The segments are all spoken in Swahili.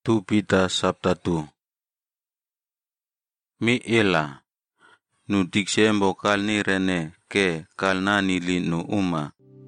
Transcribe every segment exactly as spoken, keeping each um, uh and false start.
Tu Pita Sabtatu Mi ila nu diksembo kalni rene ke kalnani li nu uma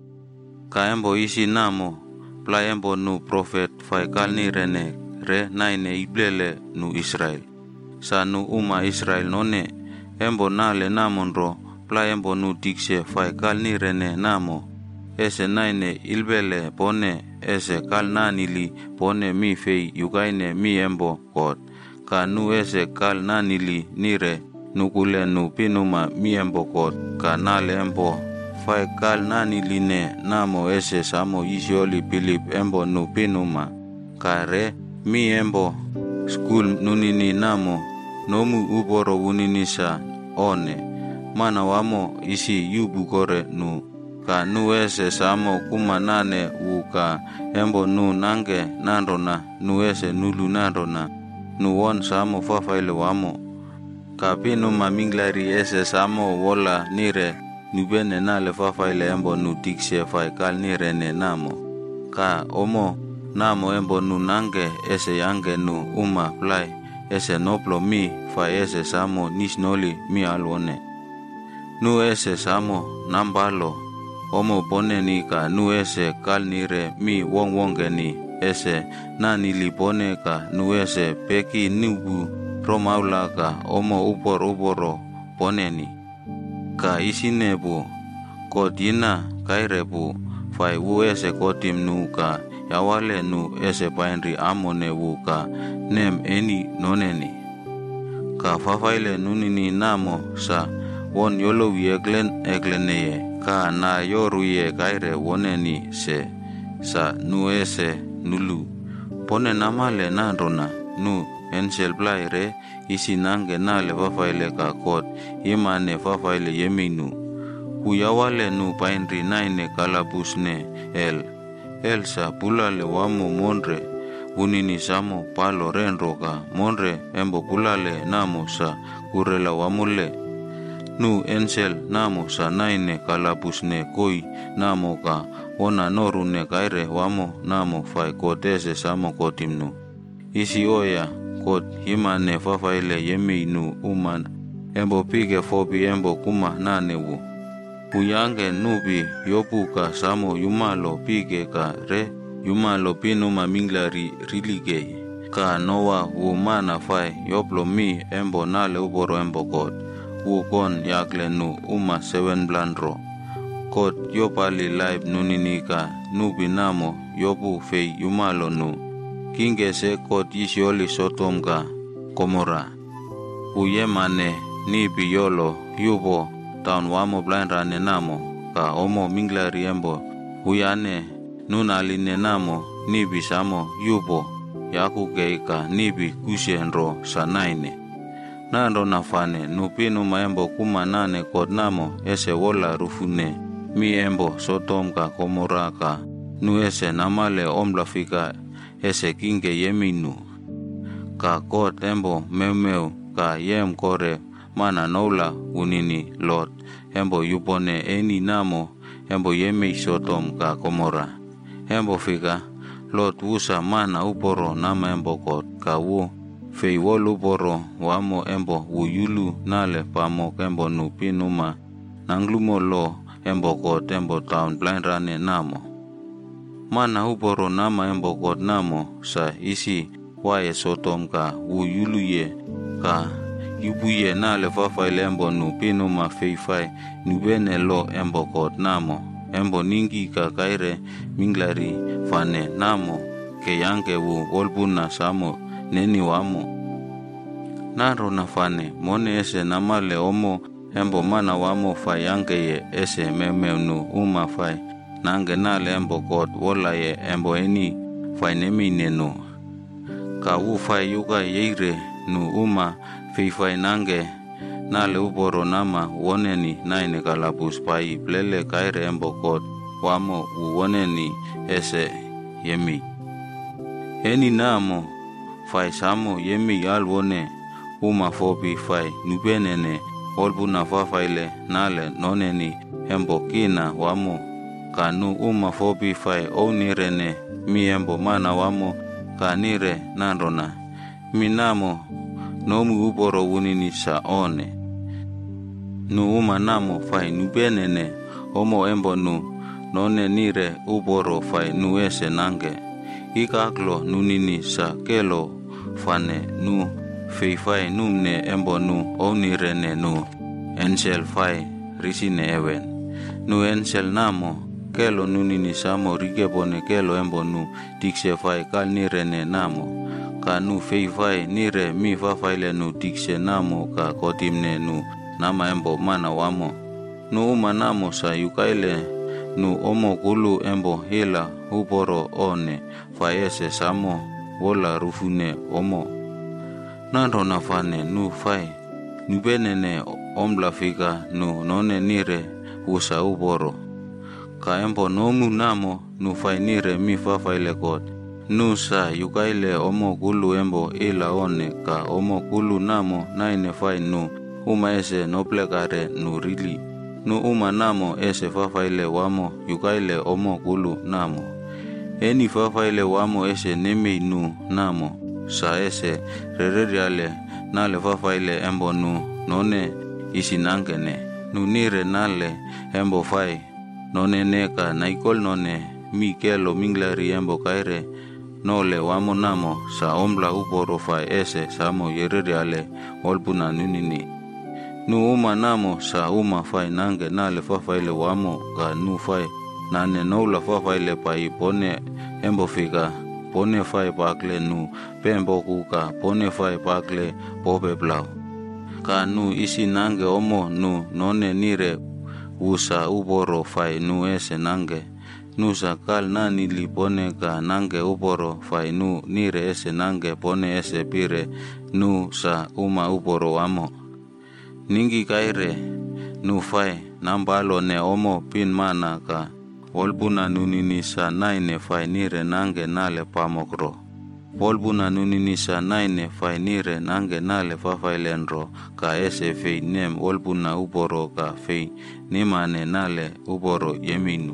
ka embo isi namo pla embo nu profet fai kalni rene re naine iblele nu Israel sa nu uma Israel none embo nale namonro pla embo nu dikse fai kalni rene namo ese naine ilbele pone ese kalnani li pone mi fei yugaine mi embo kot ka nu ese kalnani li nire nukule nu pinuma mi embo kot ka nale embo fai kalnani li ne namo ese samo isioli pilip embo nu pinuma ka re mi embo skul nunini namo nomu uboro unini sa one mana wamo isi yubu kore nu ka nu ese samo kumanane uka embo nu nange nandona nu ese nulu nandona nu won samo fafaile wamo ka pinu maminglari ese samo wola nire nubene nale fafaile embo nu dikse faikal nire ne namo ka omo namo embo nu nange ese yange nu uma plai ese noplo mi fa ese samo nisnoli mi alwone nu ese samo nambalo omo boneni ka nu ese kalnire mi wong wongeni ese nani li bone ka nu ese peki nubu romaula ka omo upor uporo boneni ka isinebu kodina kairebu fai wu ese kotim nu ka yawale nu ese painri amone wu ka nem eni noneni ka fafaile nunini namo sa won yolo wieglen egleneye ka na yoruye gaire woneni se sa nu ese nulu pone namale nandona nu ensel blaire isi nange nale fafaile ka kot imane fafaile yeminu kuyawale nu painri naine kalabusne el elsa pulale wamo monre unini samo palo renro ka monre embo pulale namo sa kurela wamule nu ensel namo sa naine kalabusne koi namo ka ona norune kaire wamo namo fai kodese samo kotimnu isi oya kot himane fafaile yeminu uman embo pige fobi embo kuma nanewu uyange nubi yopuka samo yumalo pige ka re yumalo pinuma minglari rilige ka noa umana fai yoplo mi embo nale uboro embo kot ukon yakle nu uma seven blandro kot yopali live nuninika nubi namo yopu fei yumalo nu kinge se kot isioli sotom ka komora uyemane nibi yolo yubo taun wamo blandrane namo ka omo minglari embo uyane nunaline namo nibi samo yubo yaku geika nibi kusenro sanaine nando nafane nupinu maembo kuma nane kod namo ese wola rufune mi embo sotom ka komora ka nu ese namale omlafika ese kinge yeminu ka kod embo memeu ka yem kore mana noula unini lot embo yupone eni namo embo yemi sotom ka komora embo fika lot usa mana uporo nama embo kod ka wu fei wolu poro wamo embo wuyulu nale pamo embo nupinuma nanglumo lo embo kot embo taun blandrane namo mana uporo nama embo kot namo sa isi wae sotom ka wuyulu ye ka yubuye nale fafaile embo nupinuma fei fai nubene lo embo kot namo embo ningi ka kaire minglari fane namo ke yange wu wolbuna samo neni wamo naro nafane mone ese namale omo embo mana wamo fai yange ye ese memenu uma fai nange nale embo kot wola ye embo eni fai nemi nenu ka wu fai yuga yeire nu uma fei fai nange nale uboro nama woneni naine kalabus pai plele kaire embo kot wamo uwoneni ese yemi eni namo fai samo yemi alwone uma fobi fai nubenene olbuna fafaile nale noneni embo kina wamo kanu uma fobi fai onirene mi embo mana wamo ka nire nandona minamo nomu uporo wunini sa one nu uma namo fai nubenene omo embo nu none nire uporo fai nu ese nange ikaklo nunini sa kelo fane nu fei fai numne embo nu onirene nu ensel fai risine ewen nu ensel namo kelo nunini samo rigebone kelo embo nu dikse fai kal nirene namo ka nu fei fai nire mi fa faile nu dikse namo ka kotimne nu nama embo mana wamo nu uma namo sa yukaile nu omo kulu embo hila uporo one faese samo wola rufune omo nando nafane nu fai nubenene omla fika nu none nire usa uporo ka embo nomu namo nu fai nire mi fa faile kot nu sa yukaile omo kulu embo ila one ka omo kulu namo naine fai nu uma ese noplekare nu rili nu uma namo ese fa faile wamo yukaile omo kulu namo eni fa faile wamo ese neme nu namo sa ese rereriale nale fa faile embo nu none isinangene nu nire nale embo fai none neka naikol none mi kelo minglari embo kaire nole wamo namo sa ombla uporo fai ese samo yereriale olpuna nunini nu uma namo sa uma fai nange nale fa faile wamo ka nu fai nane noula fa faile pai pone embo fika pone fai pakle nu pembo kuka pone fai pakle pope blau ka nu isi nange omo nu none nire usa uporo fai nu ese nange nu sa kal nani li pone ka nange uporo fai nu nire ese nange pone ese pire nu sa uma uporo wamo ningi kaire nu fai nambalo ne omo pin mana ka wolbuna nunini sa naine fai nire nange nale pamokro wolbuna nunini sa naine fai nire nange nale fa failenro ka ese fei nem wolbuna uporo ka fei nimane nale uporo yeminu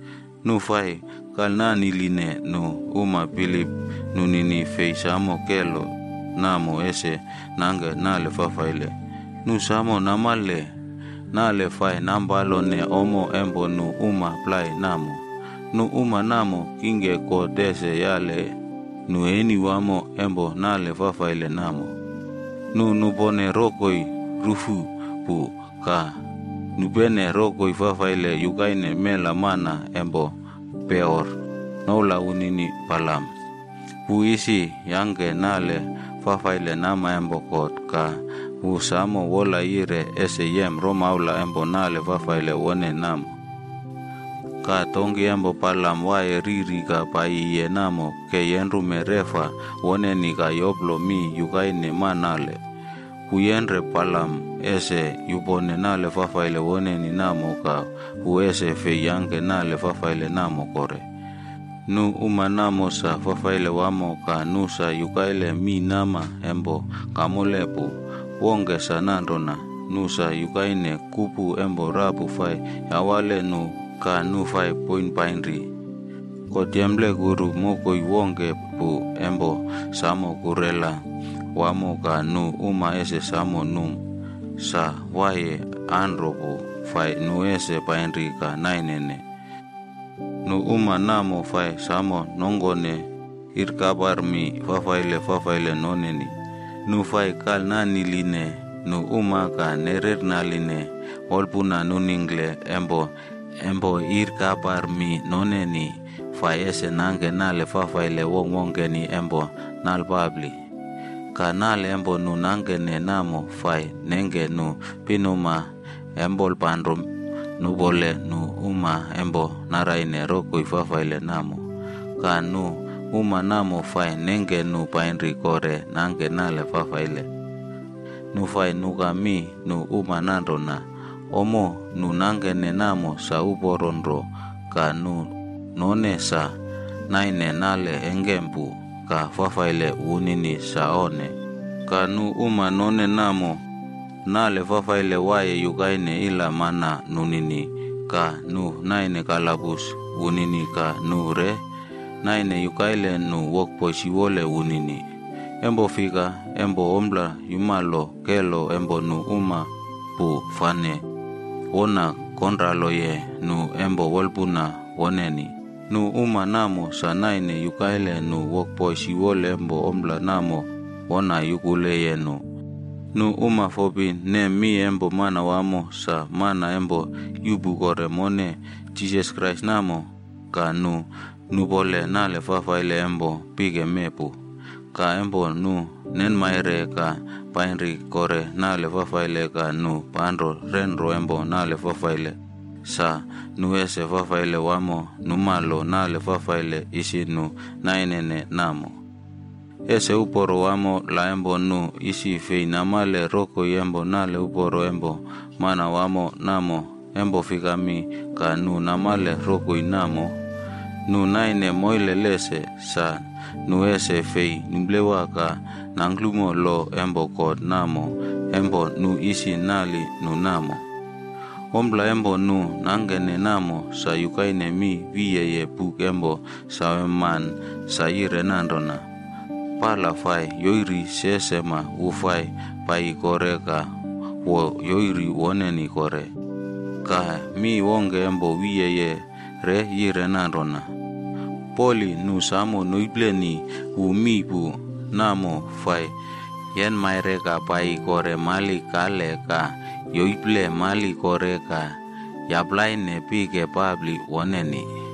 nu fai kal nani line nu uma pilip nunini fei samo kelo namo ese nange nale fa faile nu samo namale nale fai nambalo ne omo embo nu uma plai namo nu uma namo kinge ko dese yale nu eni wamo embo nale fa faile namo nu nubone rokoi rufu pu ka nubene rokoi fa faile yukaine mela mana embo peor nola unini palam pu isi yange nale fa faile nama embo kot ka usamo wola ire ese yem romaula embo nale fa faile wone namo ka tongi embo palam wae riri ka pai ye namo ke yenru merefa wone ni ka yoblo mi yukaine manale kuyenre palam ese yubone nale fa faile wone ni namo ka uese fe yange nale fa faile namo kore nu uma namo sa fa faile wamo ka nusa yukaile mi nama embo kamolepu wonge sanandona nusa yukaine kupu embo rapu fai awale nu ka nu fai point painri ko tiemble guru moko wonge pu embo samo kurela wamo ka nu uma ese samo num sa waye anropo fai nu ese painri ka nainene nu uma namo fai samo nongone irkabar mi fa faile fa faile noneni nu fai kal nani line nu uma ka nerer naline olpuna nuningle embo embo irkabar mi noneni fai ese nange nale fa faile wong wongeni embo nalpabli ka nale embo nu nange ne namo fai nenge nu pinuma embol pandrom nu bole nu uma embo naraine roko ifa faile namo ka nu uma namo fai nenge nu painri kore nange nale fa faile nu fai nu kami nu uma nandona omo nu nange ne namo sa uporonro ka nu none sa naine nale engempu ka fa faile unini sa one ka nu uma none namo nale fa faile waye yukaine ila mana nunini ka nu naine kalabus unini ka nure naine yukaile nu wokpo shiwole unini. Embo fika, embo ombla yumalo kelo embo nu uma pu fane. Wona konralo ye nu embo wolpuna woneni. Nu uma namo sa naine yukaile nu wokpo shiwole embo ombla namo wona yukule ye nu. Nu uma fobi ne mi embo mana wamo sa mana embo yubu kore mone Jesus Christ namo ka nu nu bole na le fafaile embo pige mepu. Ka embo nu nen maire ka painri kore na le fafaile ka nu panro renro embo na le fafaile. Sa nu ese fafaile wamo nu malo na le fafaile isi nu nainene namo. Ese uporo wamo la embo nu isi fei namale roko yembo nale uporo embo mana wamo namo embo fikami ka nu namale roko inamo nu naine moile lese sa nu ese fei numblewa ka nanglumo lo embo kod namo embo nu isi nali nu namo. Ombla embo nu nangene namo sa yukaine mi viye ye puk embo sa man sa ire nandona. Pala fai yoiri sesema ufai pai kore ka wo yoiri woneni kore. Ka mi wonge embo wiye ye re yire nandona. Poli nu samo nuibleni u mi pu namo fai yen maire ka pai kore mali kale ka yoible mali kore ka yablai ne pike pabli woneni.